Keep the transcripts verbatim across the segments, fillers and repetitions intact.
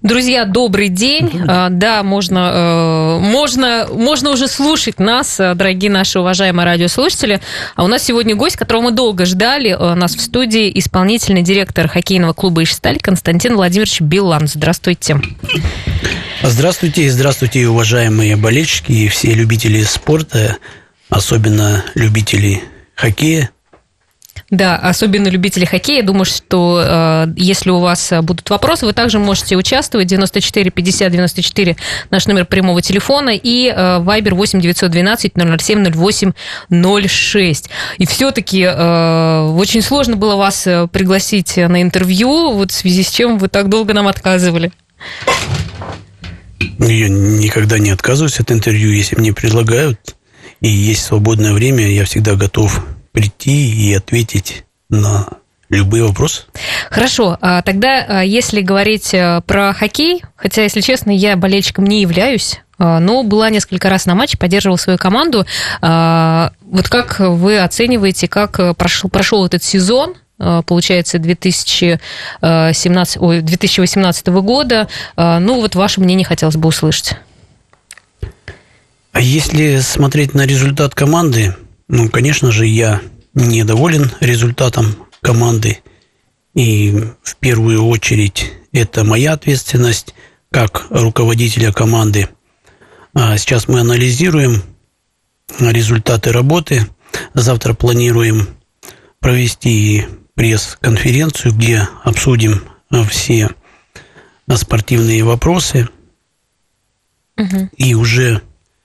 Друзья, добрый день. Добрый. Да, можно, можно, можно уже слушать нас, дорогие наши уважаемые радиослушатели. А у нас сегодня гость, которого мы долго ждали. У нас в студии исполнительный директор хоккейного клуба «Ижсталь» Константин Владимирович Билан. Здравствуйте. Здравствуйте, здравствуйте, уважаемые болельщики и все любители спорта, особенно любители хоккея. Да, особенно любители хоккея. Я думаю, что э, если у вас будут вопросы, вы также можете участвовать. девяносто четыре пятьдесят девяносто четыре наш номер прямого телефона и э, Вайбер восемь девятьсот двенадцать ноль ноль семь ноль восемь ноль шесть. И все-таки э, очень сложно было вас пригласить на интервью, вот в связи с чем вы так долго нам отказывали. Я никогда не отказываюсь от интервью, если мне предлагают, и есть свободное время, я всегда готов прийти и ответить на любые вопросы. Хорошо, тогда если говорить про хоккей, хотя, если честно, я болельщиком не являюсь, но была несколько раз на матче, поддерживала свою команду. Вот как вы оцениваете, как прошел, прошел этот сезон, получается, две тысячи семнадцатого, ой, две тысячи восемнадцатого года? Ну, вот ваше мнение хотелось бы услышать. А если смотреть на результат команды, ну, конечно же, я недоволен результатом команды. И в первую очередь это моя ответственность как руководителя команды. А сейчас мы анализируем результаты работы. Завтра планируем провести пресс-конференцию, где обсудим все спортивные вопросы. Угу. И уже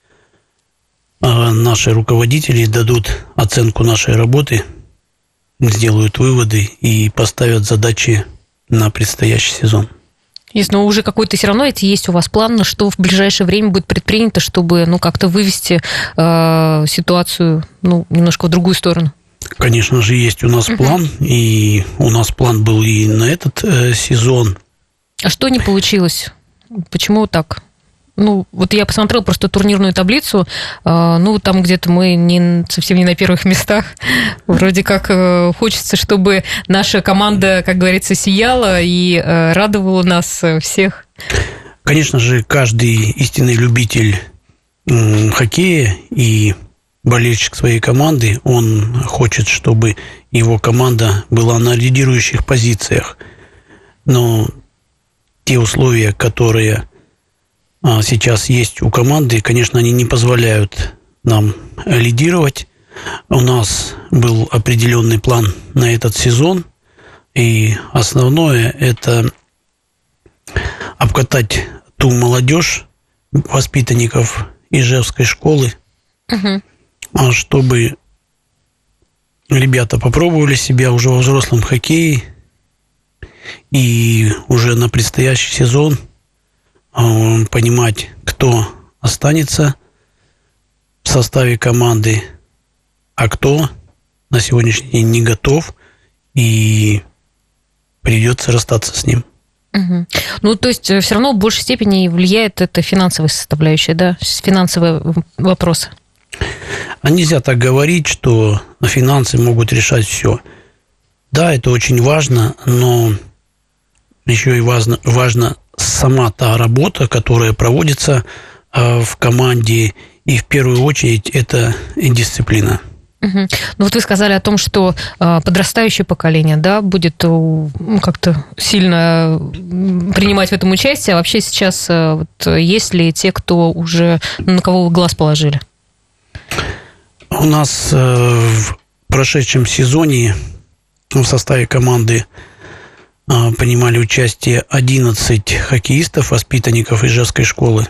наши руководители дадут оценку нашей работы, сделают выводы и поставят задачи на предстоящий сезон. Если ну, уже какой-то все равно это есть у вас план, что в ближайшее время будет предпринято, чтобы ну, как-то вывести э, ситуацию ну, немножко в другую сторону? Конечно же, есть у нас uh-huh. план, и у нас план был и на этот э, сезон. А что не получилось? Почему так? Ну, вот я посмотрела просто турнирную таблицу, э, ну, там где-то мы не, совсем не на первых местах. Вроде как э, хочется, чтобы наша команда, как говорится, сияла и э, радовала нас всех. Конечно же, каждый истинный любитель э, хоккея и болельщик своей команды, он хочет, чтобы его команда была на лидирующих позициях. Но те условия, которые сейчас есть у команды, конечно, они не позволяют нам лидировать. У нас был определенный план на этот сезон, и основное – это обкатать ту молодежь, воспитанников Ижевской школы, угу. чтобы ребята попробовали себя уже во взрослом хоккее, и уже на предстоящий сезон понимать, кто останется в составе команды, а кто на сегодняшний день не готов, и придется расстаться с ним. Угу. Ну, то есть, все равно в большей степени влияет эта финансовая составляющая, да, финансовые вопросы. А нельзя так говорить, что финансы могут решать все. Да, это очень важно, но еще и важно, важно сама та работа, которая проводится э, в команде, и в первую очередь это дисциплина. Угу. Ну вот вы сказали о том, что э, подрастающее поколение, да, будет э, как-то сильно принимать в этом участие. А вообще сейчас э, вот, есть ли те, кто уже на кого вы глаз положили? У нас э, в прошедшем сезоне в составе команды принимали участие одиннадцать хоккеистов, воспитанников Ижевской школы.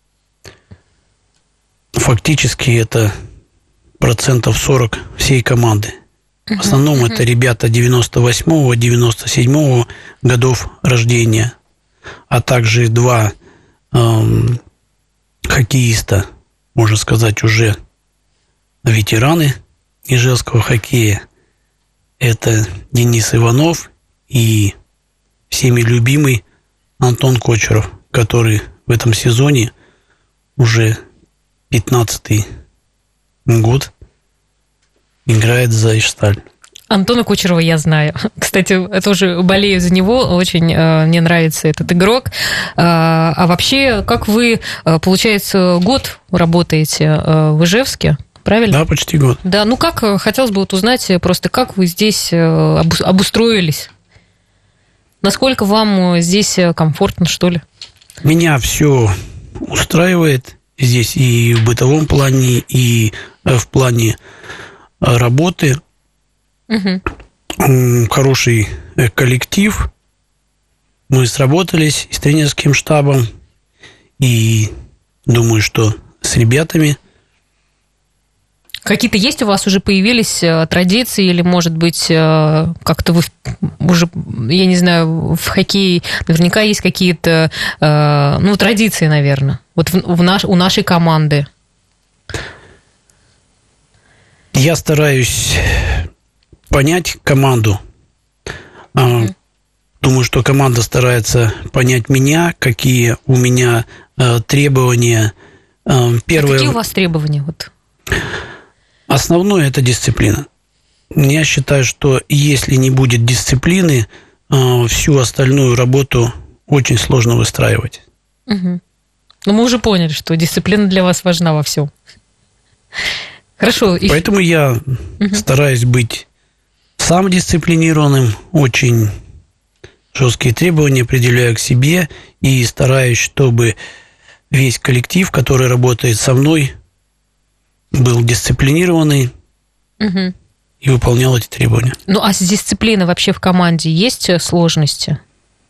Фактически это процентов сорок всей команды. В основном uh-huh. это ребята девяносто восьмого, девяносто седьмого годов рождения, а также два эм, хоккеиста, можно сказать, уже ветераны ижевского хоккея. Это Денис Иванов и всеми любимый Антон Кочеров, который в этом сезоне уже пятнадцатый год играет за Ижсталь. Антона Кучерова я знаю. Кстати, я тоже болею за него. Очень э, мне нравится этот игрок. А, а вообще, как вы, получается, год работаете э, в Ижевске? Правильно? Да, почти год. Да, ну как, хотелось бы вот узнать просто, как вы здесь обустроились? Насколько вам здесь комфортно, что ли? Меня все устраивает здесь и в бытовом плане, и в плане работы. Угу. Хороший коллектив. Мы сработались с тренерским штабом. И думаю, что с ребятами. Какие-то есть у вас уже появились традиции, или, может быть, как-то вы уже, я не знаю, в хоккее наверняка есть какие-то, ну, традиции, наверное, вот в, в наш, у нашей команды? Я стараюсь понять команду. Mm-hmm. Думаю, что команда старается понять меня, какие у меня требования. Первое... А какие у вас требования? Вот. Основное – это дисциплина. Я считаю, что если не будет дисциплины, всю остальную работу очень сложно выстраивать. Угу. Ну, мы уже поняли, что дисциплина для вас важна во всем. Хорошо. Поэтому я угу. стараюсь быть сам дисциплинированным, очень жесткие требования определяю к себе и стараюсь, чтобы весь коллектив, который работает со мной, был дисциплинированный угу. и выполнял эти требования. Ну, а с дисциплиной вообще в команде есть сложности?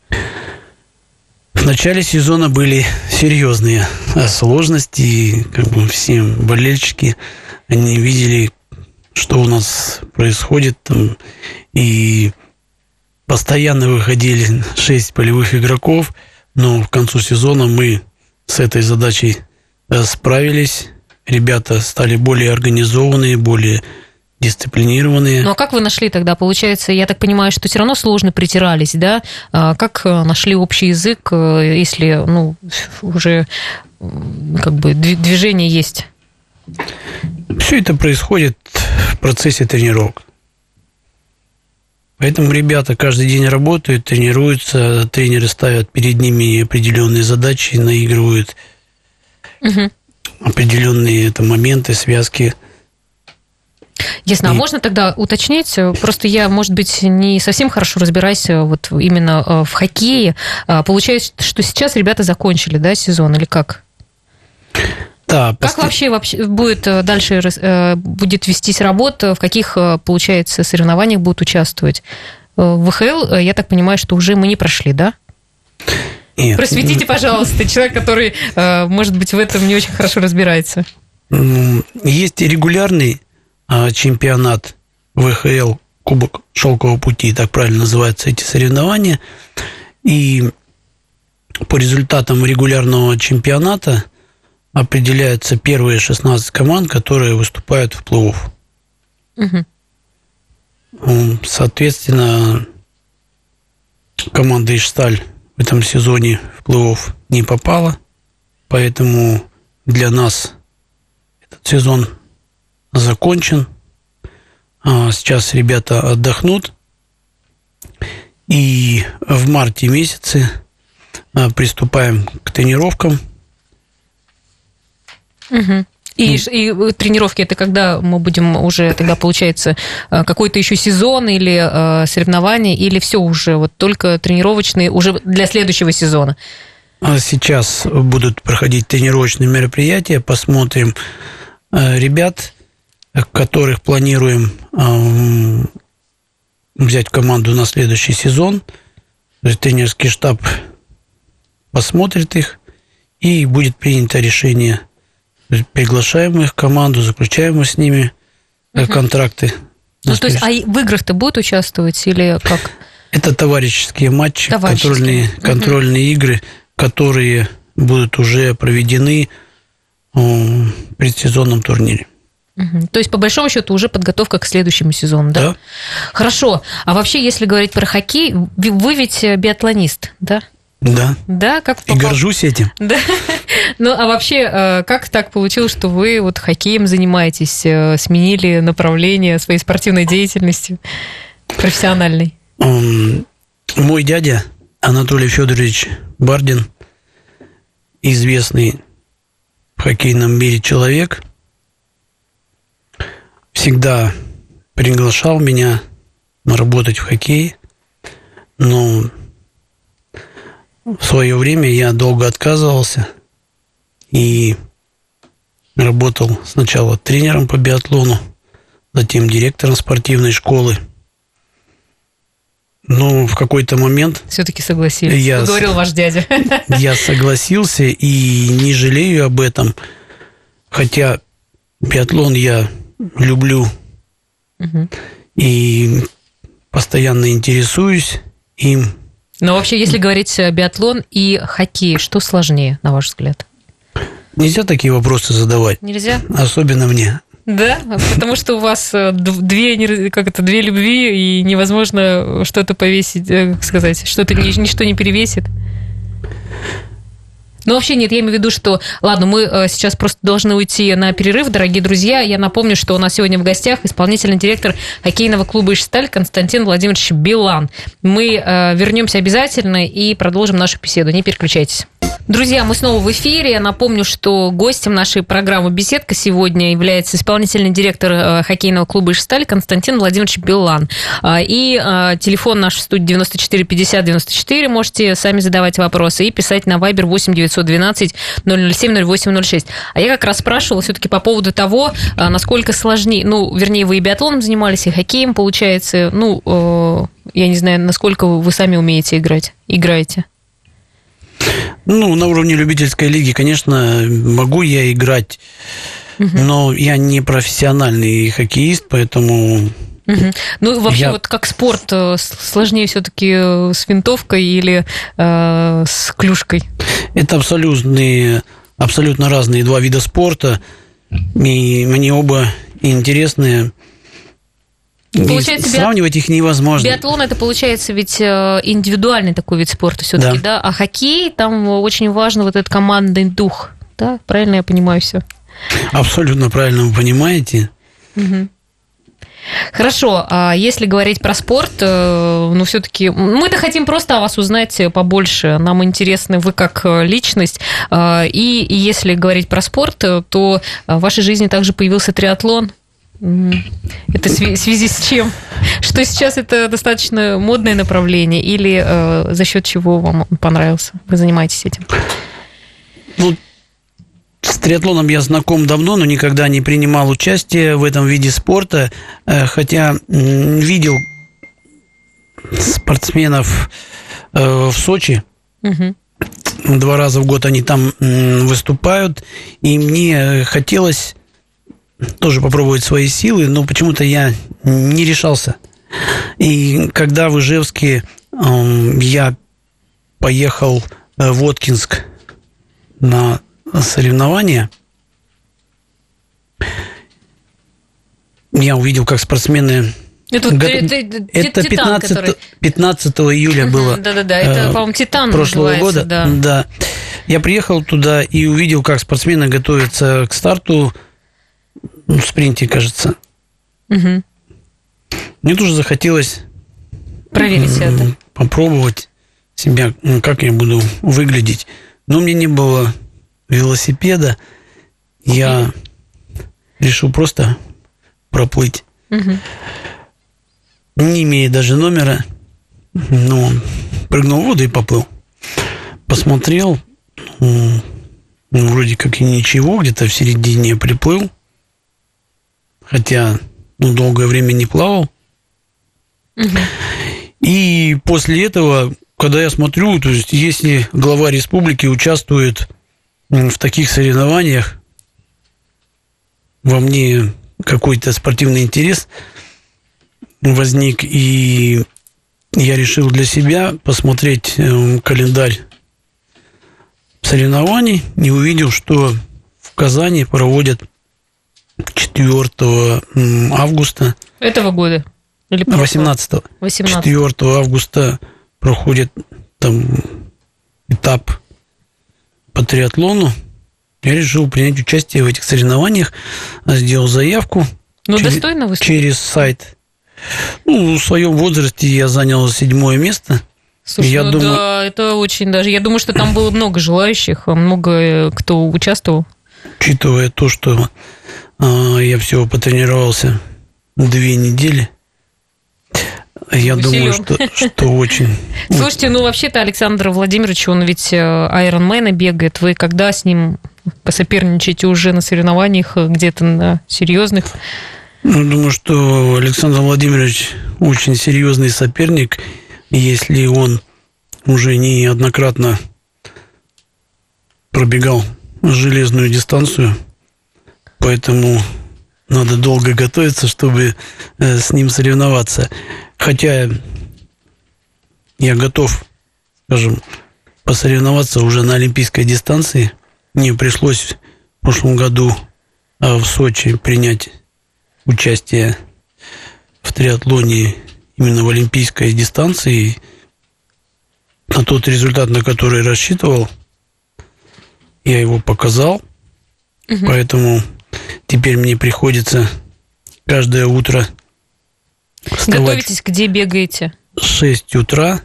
В начале сезона были серьезные сложности, и как бы все болельщики, они видели, что у нас происходит, там, и постоянно выходили шесть полевых игроков, но к концу сезона мы с этой задачей справились. Ребята стали более организованные, более дисциплинированные. Ну, а как вы нашли тогда? Получается, я так понимаю, что все равно сложно притирались, да? А как нашли общий язык, если, ну, уже как бы движение есть? Все это происходит в процессе тренировок. Поэтому ребята каждый день работают, тренируются, тренеры ставят перед ними определенные задачи, наигрывают угу. определенные это, моменты, связки. Ясно. И... А можно тогда уточнить? Просто я, может быть, не совсем хорошо разбираюсь вот именно в хоккее. Получается, что сейчас ребята закончили, да, сезон, или как? Да. Как пост... вообще, вообще будет дальше будет вестись работа? В каких, получается, соревнованиях будут участвовать? В ВХЛ, я так понимаю, что уже мы не прошли, да? Нет. Просветите, пожалуйста, человек, который, может быть, в этом не очень хорошо разбирается. Есть регулярный чемпионат ВХЛ, Кубок Шелкового пути, так правильно называются эти соревнования. И по результатам регулярного чемпионата определяются первые шестнадцать команд, которые выступают в плей-офф. Угу. Соответственно, команда Ижсталь в этом сезоне в плей-офф не попала, поэтому для нас этот сезон закончен. Сейчас ребята отдохнут, и в марте месяце приступаем к тренировкам. Угу. И, и тренировки это когда мы будем уже тогда, получается, какой-то еще сезон или э, соревнования, или все уже вот только тренировочные уже для следующего сезона? Сейчас будут проходить тренировочные мероприятия, посмотрим э, ребят, которых планируем э, взять в команду на следующий сезон. То есть тренерский штаб посмотрит их, и будет принято решение. Приглашаем их в команду, заключаем с ними uh-huh. контракты. Ну, то есть, а в играх-то будут участвовать или как? Это товарищеские матчи, товарищеские. контрольные, uh-huh. контрольные игры, которые будут уже проведены в предсезонном турнире. Uh-huh. То есть, по большому счету, уже подготовка к следующему сезону, да? Да. Хорошо. А вообще, если говорить про хоккей, вы ведь биатлонист, да? Да. Да, как попал... И горжусь этим. Да. Ну, а вообще, как так получилось, что вы вот хоккеем занимаетесь, сменили направление своей спортивной деятельности профессиональной? Мой дядя Анатолий Федорович Бардин, известный в хоккейном мире человек, всегда приглашал меня работать в хоккей, но в свое время я долго отказывался и работал сначала тренером по биатлону, затем директором спортивной школы. Но в какой-то момент... Все-таки согласились, я, говорил ваш дядя. Я согласился и не жалею об этом, хотя биатлон я люблю угу. и постоянно интересуюсь им. Но вообще, если говорить биатлон и хоккей, что сложнее, на ваш взгляд? Нельзя такие вопросы задавать. Нельзя? Особенно мне. Да? Потому что у вас две, как это, две любви, и невозможно что-то повесить, как сказать, что-то ничто не перевесит. Ну, вообще нет, я имею в виду, что... Ладно, мы сейчас просто должны уйти на перерыв, дорогие друзья. Я напомню, что у нас сегодня в гостях исполнительный директор хоккейного клуба «Ижсталь» Константин Владимирович Билан. Мы вернемся обязательно и продолжим нашу беседу. Не переключайтесь. Друзья, мы снова в эфире. Я напомню, что гостем нашей программы «Беседка» сегодня является исполнительный директор хоккейного клуба «Ижсталь» Константин Владимирович Билан. И телефон наш в студии девяносто четыре пятьдесят девяносто четыре. Можете сами задавать вопросы и писать на Viber восемь девятьсот двенадцать ноль ноль семь ноль восемь ноль шесть. А я как раз спрашивала все-таки по поводу того, насколько сложнее... Ну, вернее, вы и биатлоном занимались, и хоккеем, получается. Ну, я не знаю, насколько вы сами умеете играть, играете. Ну, на уровне любительской лиги, конечно, могу я играть, угу. но я не профессиональный хоккеист, поэтому... Угу. Ну, вообще, я... вот как спорт, сложнее все-таки с винтовкой или э, с клюшкой? Это абсолютно, абсолютно разные два вида спорта, и мне оба интересны. Получается, сравнивать биат... их невозможно. Биатлон — это, получается, ведь индивидуальный такой вид спорта все-таки, да. да? А хоккей, там очень важен вот этот командный дух, да? Правильно я понимаю все? Абсолютно правильно вы понимаете. Угу. Хорошо, а если говорить про спорт, ну, все-таки мы-то хотим просто о вас узнать побольше. Нам интересны вы как личность. И если говорить про спорт, то в вашей жизни также появился триатлон. Это в связи с чем? Что сейчас это достаточно модное направление или э, за счет чего вам он понравился? Вы занимаетесь этим? Ну, с триатлоном я знаком давно, но никогда не принимал участие в этом виде спорта, хотя видел спортсменов в Сочи. Угу. Два раза в год они там выступают, и мне хотелось тоже попробовать свои силы, но почему-то я не решался. И когда в Ижевске э, я поехал в Воткинск на соревнования, я увидел, как спортсмены... Это, Го... это, это титан, пятнадцатого июля uh-huh, было. Да-да-да, это, по-моему, «Титан» прошлого года. Да. да. Я приехал туда и увидел, как спортсмены готовятся к старту в спринте, кажется. Угу. Мне тоже захотелось проверить это. Попробовать себя, как я буду выглядеть. Но у меня не было велосипеда. Я решил просто проплыть. Угу. Не имея даже номера, ну, прыгнул в воду и поплыл. Посмотрел, ну, вроде как и ничего, где-то в середине приплыл. Хотя, ну, долгое время не плавал. Угу. И после этого, когда я смотрю, то есть, если глава республики участвует в таких соревнованиях, во мне какой-то спортивный интерес возник, и я решил для себя посмотреть календарь соревнований и увидел, что в Казани проводят четвёртого августа. Этого года? Или восемнадцатого. восемнадцатого. четвёртого августа проходит там этап по триатлону я решил принять участие в этих соревнованиях, сделал заявку. Ну, через, достойно выступить. Через сайт. Ну, в своем возрасте я занял седьмое место. Слушай, я ну думаю... да, это очень даже... Я думаю, что там было много желающих, много кто участвовал. Учитывая то, что э, я всего потренировался две недели, я Вы думаю, силен. что, что очень... Слушайте, ну вообще-то Александр Владимирович, он ведь айронмена бегает. Вы когда с ним посоперничаете уже на соревнованиях, где-то на серьезных? Ну, думаю, что Александр Владимирович очень серьезный соперник. Если он уже неоднократно пробегал железную дистанцию, поэтому надо долго готовиться, чтобы с ним соревноваться. Хотя я готов, скажем, посоревноваться уже на олимпийской дистанции. Мне пришлось в прошлом году в Сочи принять участие в триатлоне именно в олимпийской дистанции. На тот результат, на который рассчитывал, я его показал. Угу. Поэтому теперь мне приходится каждое утро вставать. Готовитесь, где бегаете? В шесть утра.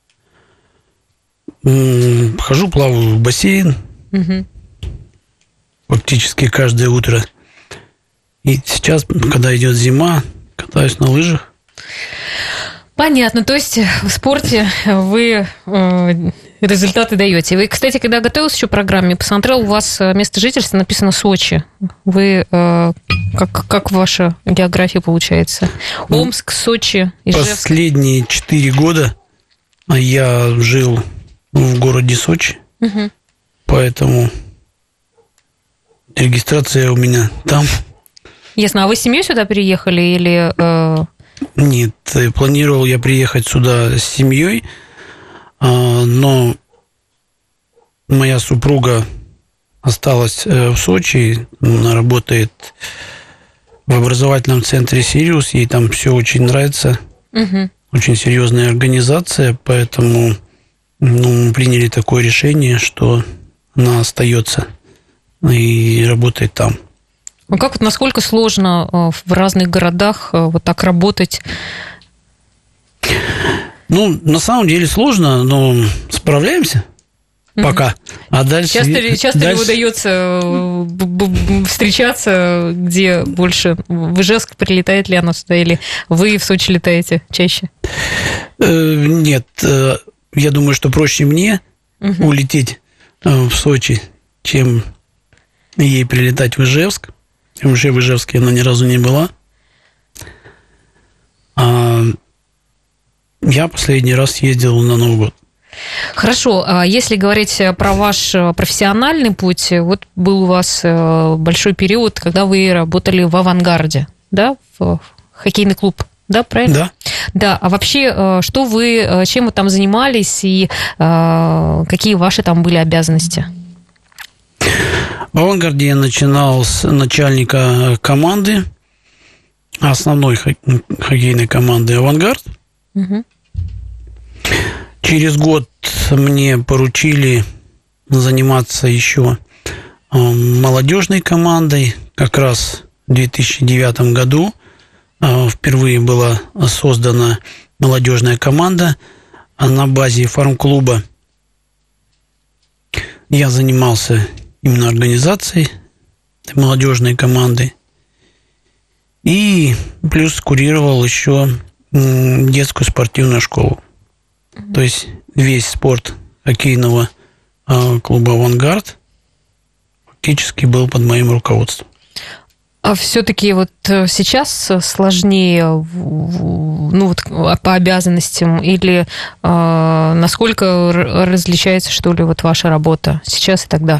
Хожу, плаваю в бассейн. Угу. Фактически каждое утро. И сейчас, когда идет зима, катаюсь на лыжах. Понятно. То есть в спорте вы э, результаты даете. Вы, кстати, когда готовилась еще к программе, посмотрел, у вас место жительства написано Сочи. Вы э, как, как ваша география получается? Омск, Сочи, Ижевск. Последние четыре года я жил в городе Сочи, угу. Поэтому регистрация у меня там. Ясно. А вы с семьей сюда переехали или... Э... Нет, планировал я приехать сюда с семьей, но моя супруга осталась в Сочи, она работает в образовательном центре «Сириус», ей там все очень нравится, угу. Очень серьезная организация, поэтому ну, мы приняли такое решение, что она остается и работает там. А как, насколько сложно в разных городах вот так работать? Ну, на самом деле сложно, но справляемся mm-hmm. пока. А дальше... Часто, часто дальше... ли удается встречаться, где больше? В Ижевск прилетает ли она сюда, или вы в Сочи летаете чаще? Нет, я думаю, что проще мне mm-hmm. улететь в Сочи, чем ей прилетать в Ижевск. Вообще в Ижевске она ни разу не была. А я последний раз ездил на Новый год. Хорошо. А если говорить про ваш профессиональный путь, вот был у вас большой период, когда вы работали в «Авангарде», да, в хоккейный клуб, да, правильно? Да. Да. А вообще, что вы, чем вы там занимались и какие ваши там были обязанности? В «Авангарде» я начинал с начальника команды, основной хоккейной команды «Авангард». Угу. Через год мне поручили заниматься еще молодежной командой. Как раз в две тысячи девятом году впервые была создана молодежная команда на базе фарм-клуба. Я занимался именно организацией этой молодежной команды. И плюс курировал еще детскую спортивную школу. Mm-hmm. То есть весь спорт хоккейного клуба «Авангард» фактически был под моим руководством. А все-таки вот сейчас сложнее, ну, вот, по обязанностям, или э, насколько различается, что ли, вот ваша работа сейчас и тогда?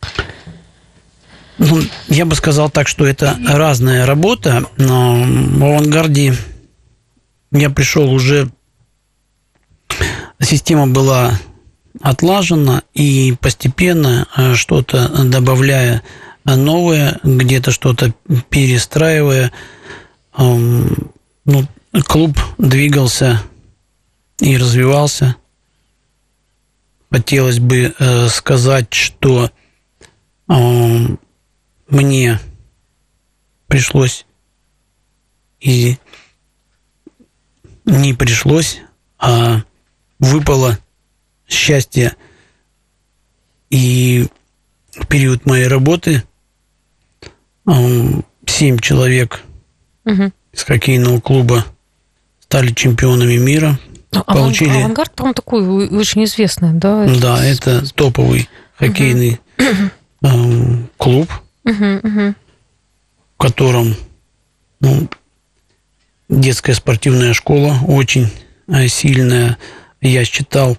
Ну, я бы сказал так, что это разная работа. Но в «Авангарде» я пришел уже, система была отлажена, и постепенно, что-то добавляя новое, где-то что-то перестраивая, ну, клуб двигался и развивался. Хотелось бы сказать, что мне пришлось и не пришлось, а выпало счастье и в период моей работы семь человек угу. из хоккейного клуба стали чемпионами мира. А получили... Авангард, по-моему, такой очень известный, да? Да, это топовый хоккейный угу. клуб, угу, угу. в котором ну, детская спортивная школа очень сильная. Я считал,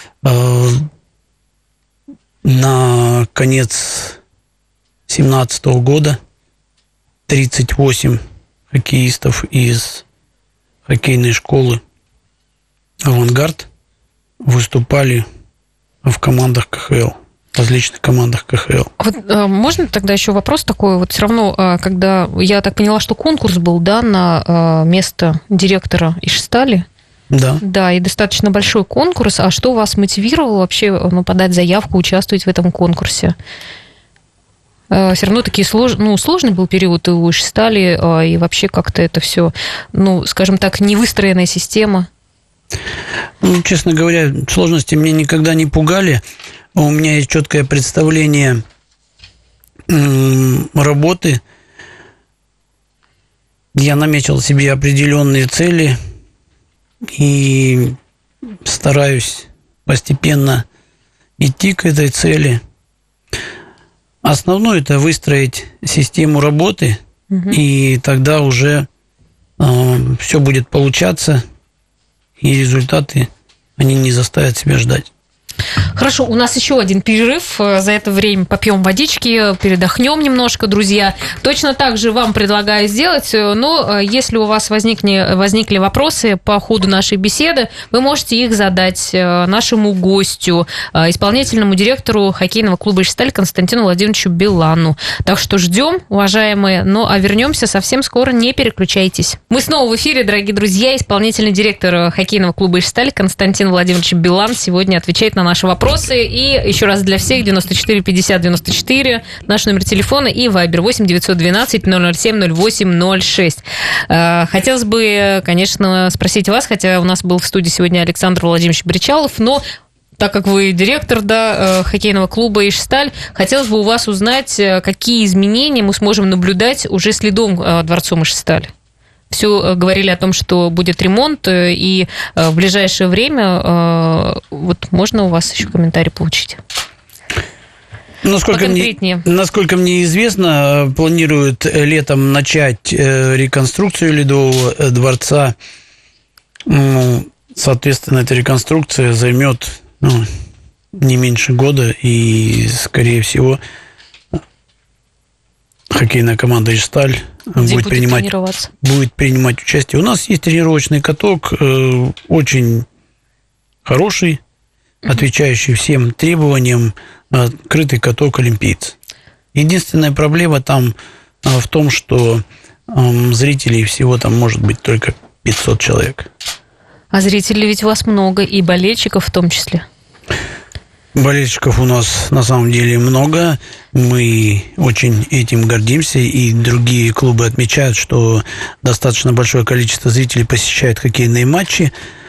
на конец семнадцатого года тридцать восемь хоккеистов из хоккейной школы «Авангард» выступали в командах ка ха эл, в различных командах ка ха эл. Вот, а, можно тогда еще вопрос такой? Вот все равно, когда я так поняла, что конкурс был, да, на место директора Ижстали. Да. Да, и достаточно большой конкурс. А что вас мотивировало вообще ну, подать заявку, участвовать в этом конкурсе? Все равно такие слож... ну, сложный был период и у Ижстали, и вообще как-то это все, ну, скажем так, невыстроенная система. Ну, честно говоря, сложности меня никогда не пугали. У меня есть четкое представление работы. Я наметил себе определенные цели и стараюсь постепенно идти к этой цели. Основное – это выстроить систему работы, угу. и тогда уже э, все будет получаться, и результаты, они не заставят себя ждать. Хорошо, у нас еще один перерыв. За это время попьем водички, передохнем немножко, друзья. Точно так же вам предлагаю сделать, но если у вас возникли, возникли вопросы по ходу нашей беседы, вы можете их задать нашему гостю, исполнительному директору хоккейного клуба «Ижсталь» Константину Владимировичу Билану. Так что ждем, уважаемые, ну а вернемся совсем скоро, не переключайтесь. Мы снова в эфире, дорогие друзья. Исполнительный директор хоккейного клуба «Ижсталь» Константин Владимирович Билан сегодня отвечает на наши вопросы. И еще раз для всех девяносто четыре пятьдесят девяносто четыре наш номер телефона и вайбер восемь девятьсот двенадцать ноль ноль семь ноль восемь ноль шесть. Хотелось бы, конечно, спросить вас, хотя у нас был в студии сегодня Александр Владимирович Бричалов, но так как вы директор да, хоккейного клуба «Ижсталь», хотелось бы у вас узнать, какие изменения мы сможем наблюдать уже следом дворцом Ижсталь. Все говорили о том, что будет ремонт, и в ближайшее время вот можно у вас еще комментарий получить? Насколько мне, насколько мне известно, планируют летом начать реконструкцию Ледового дворца. Соответственно, эта реконструкция займет ну, не меньше года, и, скорее всего, хоккейная команда «Ижсталь» будет принимать, будет принимать участие. У нас есть тренировочный каток, э, очень хороший, отвечающий всем требованиям, открытый каток «Олимпиец». Единственная проблема там э, в том, что э, зрителей всего там может быть только пятьсот человек. А зрителей ведь у вас много, и болельщиков в том числе. Болельщиков у нас на самом деле много. Мы очень этим гордимся, и другие клубы отмечают, что достаточно большое количество зрителей посещает хоккейные матчи.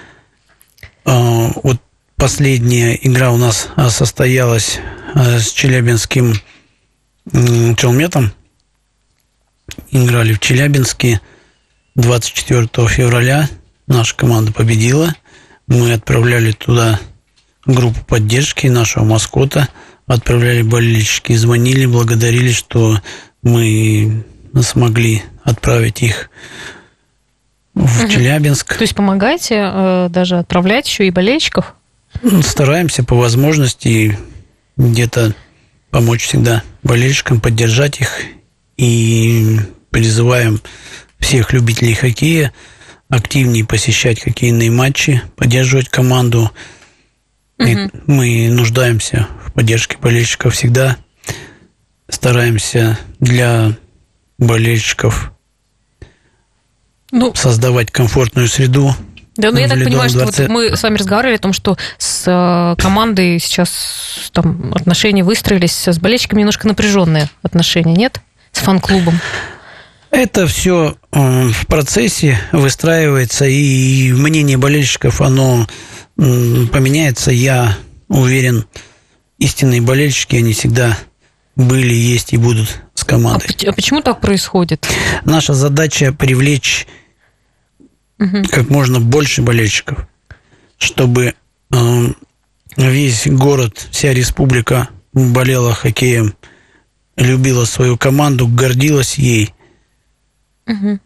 Вот последняя игра у нас состоялась с челябинским Челметом. Играли в Челябинске двадцать четвёртого февраля. Наша команда победила. Мы отправляли туда группу поддержки нашего маскота, отправляли болельщики, звонили, благодарили, что мы смогли отправить их в угу. Челябинск. То есть помогаете э, даже отправлять еще и болельщиков? Стараемся по возможности где-то помочь всегда болельщикам, поддержать их, и призываем всех любителей хоккея активнее посещать хоккейные матчи, поддерживать команду. Угу. Мы нуждаемся в поддержке болельщиков всегда. Стараемся для болельщиков ну, создавать комфортную среду, Да, ну я так понимаю, что вот мы с вами разговаривали о том, что с командой сейчас там отношения выстроились, с болельщиками немножко напряженные отношения, нет? С фан-клубом. Это все в процессе выстраивается, и мнение болельщиков, оно поменяется. Я уверен, истинные болельщики, они всегда были, есть и будут с командой. А почему так происходит? Наша задача привлечь угу. как можно больше болельщиков, чтобы весь город, вся республика болела хоккеем, любила свою команду, гордилась ей. Угу.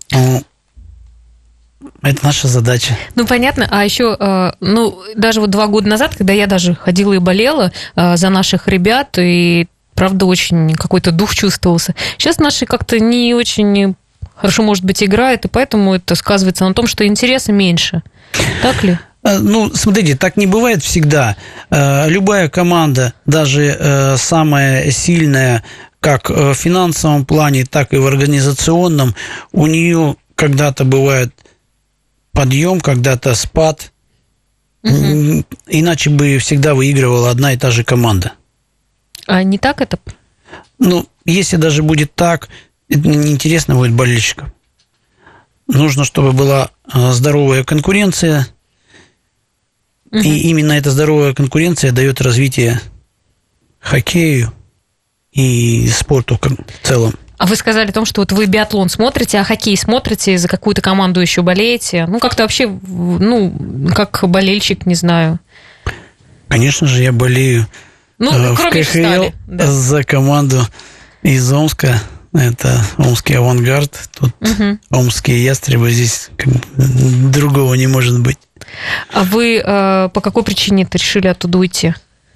Это наша задача. Ну, понятно. А еще, ну, даже вот два года назад, когда я даже ходила и болела за наших ребят, и, правда, очень какой-то дух чувствовался. Сейчас наши как-то не очень хорошо, может быть, играют, и поэтому это сказывается на том, что интереса меньше. Так ли? Ну, смотрите, так не бывает всегда. Любая команда, даже самая сильная, как в финансовом плане, так и в организационном, у нее когда-то бывает подъем, когда-то спад. Угу. Иначе бы всегда выигрывала одна и та же команда. А не так это? Ну, если даже будет так, это неинтересно будет болельщикам. Нужно, чтобы была здоровая конкуренция. Угу. И именно эта здоровая конкуренция дает развитие хоккею и спорту в целом. А вы сказали о том, что вот вы биатлон смотрите, а хоккей смотрите, за какую-то команду еще болеете? Ну, как-то вообще, ну, как болельщик, не знаю. Конечно же, я болею ну, в кроме ка ха эл да. за команду из Омска. Это Омский «Авангард», тут угу. омские ястребы, здесь как бы другого не может быть. А вы э, по какой причине-то решили оттуда уйти?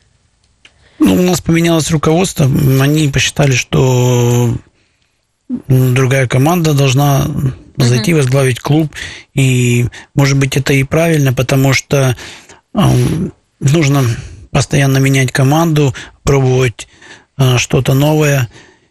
Ну, у нас поменялось руководство, они посчитали, что другая команда должна зайти, uh-huh. возглавить клуб, и, может быть, это и правильно, потому что э, нужно постоянно менять команду, пробовать э, что-то новое,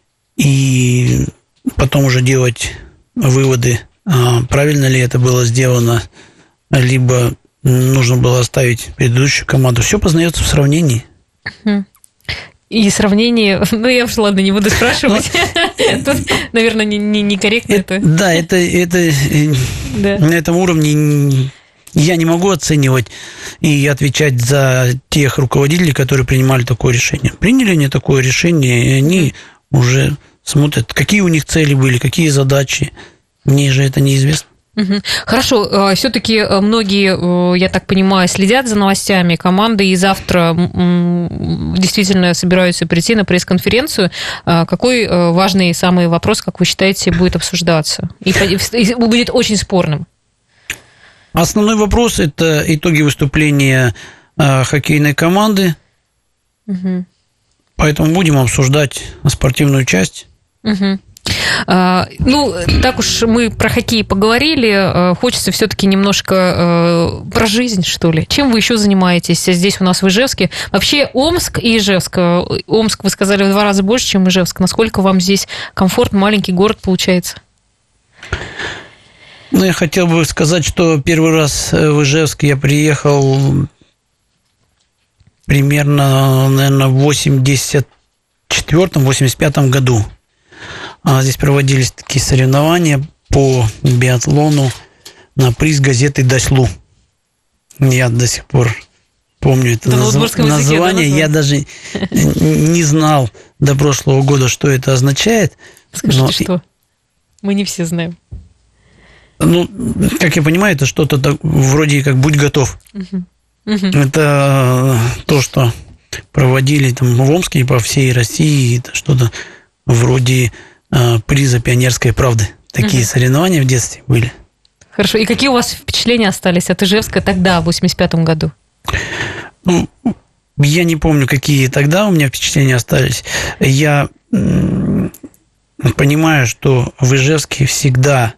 и потом уже делать выводы, э, правильно ли это было сделано, либо нужно было оставить предыдущую команду. Все познается в сравнении. Uh-huh. И сравнение, ну, я уж, ладно, не буду спрашивать. Тут, наверное, некорректно это. Да, это на этом уровне я не могу оценивать и отвечать за тех руководителей, которые принимали такое решение. Приняли они такое решение, и они уже смотрят, какие у них цели были, какие задачи. Мне же это неизвестно. Хорошо, все-таки многие, я так понимаю, следят за новостями команды и завтра действительно собираются прийти на пресс-конференцию. Какой важный самый вопрос, как вы считаете, будет обсуждаться и будет очень спорным? Основной вопрос – это итоги выступления хоккейной команды. Угу. Поэтому будем обсуждать спортивную часть. Угу. Ну, так уж мы про хоккей поговорили, хочется все-таки немножко про жизнь, что ли. Чем вы еще занимаетесь здесь у нас в Ижевске? Вообще Омск и Ижевск. Омск, вы сказали, в два раза больше, чем Ижевск. Насколько вам здесь комфортно, маленький город получается? Ну, я хотел бы сказать, что первый раз в Ижевск я приехал примерно, наверное, в восемьдесят четвёртом — восемьдесят пятом году. Здесь проводились такие соревнования по биатлону на приз газеты «Даслу». Я до сих пор помню это наз... название. Языке, да, я даже не знал до прошлого года, что это означает. Скажите, но... что? Мы не все знаем. Ну, как я понимаю, это что-то вроде как «Будь готов». Угу. Угу. Это то, что проводили там в Омске и по всей России. Это что-то вроде приза «Пионерской правды». Такие угу. соревнования в детстве были. Хорошо. И какие у вас впечатления остались от Ижевска тогда, в восемьдесят пятом году? Ну, я не помню, какие тогда у меня впечатления остались. Я понимаю, что в Ижевске всегда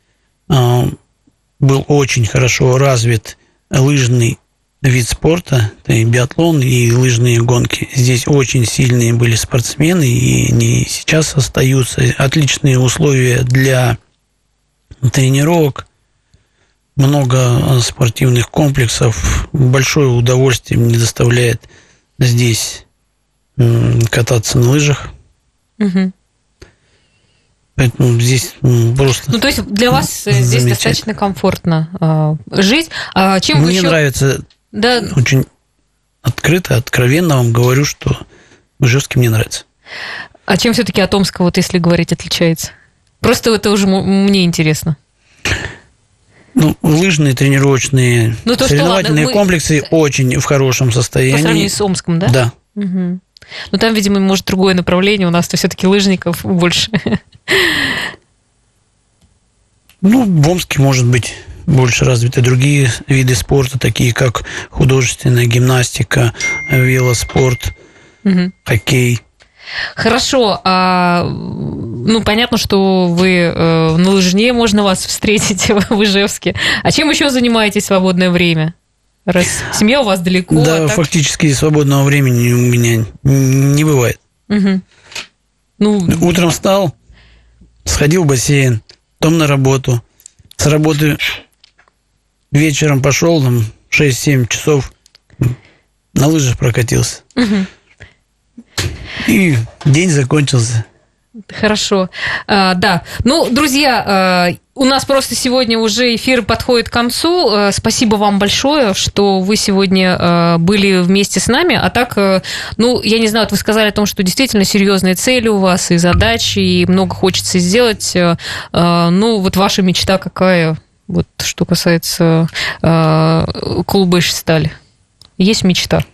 был очень хорошо развит лыжный вид спорта, это и биатлон, и лыжные гонки. Здесь очень сильные были спортсмены, и они сейчас остаются. Отличные условия для тренировок. много спортивных комплексов. Большое удовольствие мне доставляет здесь кататься на лыжах. Угу. Поэтому здесь просто... Ну, то есть для вас здесь достаточно комфортно э, жить. А чем Мне вы еще... нравится, да. Очень открыто, откровенно вам говорю, что в Ижевске мне нравится. А чем все-таки от Омска, вот если говорить, отличается? Просто это уже мне интересно. Ну, лыжные, тренировочные, ну, то, соревновательные что, ладно, комплексы мы... очень в хорошем состоянии. По сравнению с Омском, да? Да. Угу. Ну, там, видимо, может, другое направление. У нас-то все-таки лыжников больше. Ну, в Омске, может быть, больше развиты другие виды спорта, такие как художественная гимнастика, велоспорт, угу. хоккей. Хорошо. А, ну, понятно, что вы э, на лыжне, можно вас встретить в Ижевске. А чем еще занимаетесь в свободное время? Раз семья у вас далеко. Да, так... фактически свободного времени у меня не бывает. Угу. Ну... Утром встал, сходил в бассейн, потом на работу. С работы вечером пошел, там, шесть-семь часов на лыжах прокатился. Угу. И день закончился. Хорошо. А, да. Ну, друзья, а, у нас просто сегодня уже эфир подходит к концу. А, спасибо вам большое, что вы сегодня а, были вместе с нами. А так, а, ну, я не знаю, вот вы сказали о том, что действительно серьезные цели у вас и задачи, и много хочется сделать. А, ну, вот ваша мечта какая, вот что касается а, клуба «Ижсталь»? Есть мечта?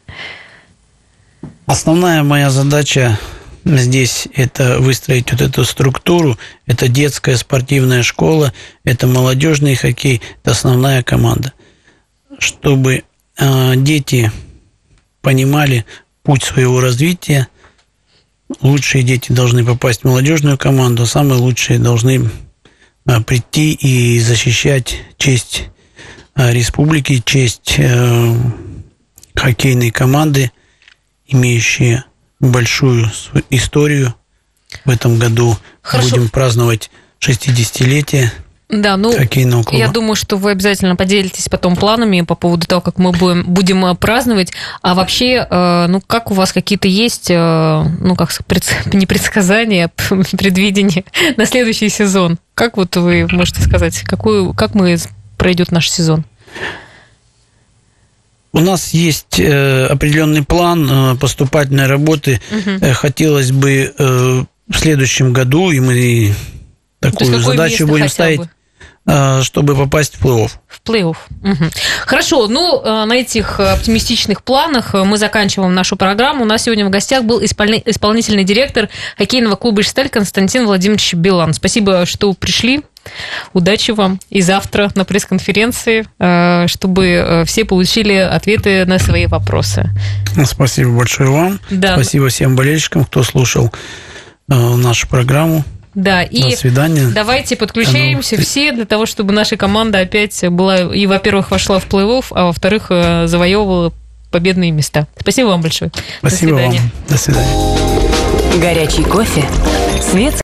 Основная моя задача здесь – это выстроить вот эту структуру. Это детская спортивная школа, это молодежный хоккей, это основная команда. Чтобы э, дети понимали путь своего развития, лучшие дети должны попасть в молодежную команду, а самые лучшие должны э, прийти и защищать честь э, республики, честь э, хоккейной команды, имеющие большую историю. В этом году Хорошо. Будем праздновать шестидесятилетие да, ну, хоккейного клуба. Я думаю, что вы обязательно поделитесь потом планами по поводу того, как мы будем, будем праздновать. А вообще, ну, как у вас какие-то есть, ну, как не предсказания, а предвидения на следующий сезон? Как вот вы можете сказать, какую, как мы пройдет наш сезон? У нас есть э, определенный план э, поступательной работы. Угу. Э, хотелось бы э, в следующем году, и мы такую задачу будем ставить, э, чтобы попасть в плей-офф. В плей-офф. Угу. Хорошо, ну, на этих оптимистичных планах мы заканчиваем нашу программу. У нас сегодня в гостях был исполнительный директор хоккейного клуба «Ижсталь» Константин Владимирович Билан. Спасибо, что пришли. Удачи вам и завтра на пресс-конференции, чтобы все получили ответы на свои вопросы. Спасибо большое вам. Да. Спасибо всем болельщикам, кто слушал нашу программу. Да, и до свидания. Давайте подключаемся все для того, чтобы наша команда опять была и, во-первых, вошла в плей-офф, а во-вторых, завоевывала победные места. Спасибо вам большое. Спасибо до свидания. вам. До свидания. Горячий кофе. Свет.